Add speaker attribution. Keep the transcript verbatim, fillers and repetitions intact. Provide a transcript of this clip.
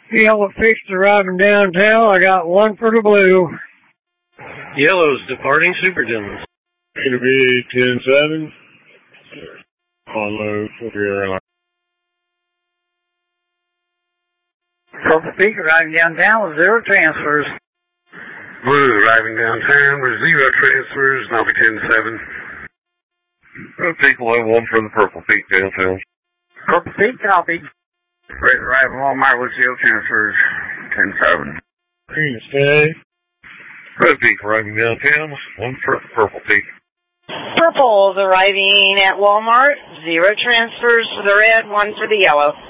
Speaker 1: Yellow fixed arriving downtown. I got one for the blue.
Speaker 2: Yellow's departing Superintendent.
Speaker 3: It'll be ten seven. On low for the airline.
Speaker 1: Purple Peak arriving downtown with zero transfers.
Speaker 4: Blue arriving downtown with zero transfers, and I'll be ten seven.
Speaker 3: Purple Peak will have one for the Purple Peak downtown.
Speaker 1: Purple Peak copy.
Speaker 4: Red arriving Walmart with zero transfers, ten seven.
Speaker 3: Green stay. Red Peak arriving downtown, one for the Purple Peak.
Speaker 5: Purple's arriving at Walmart, zero transfers for the red, one for the yellow.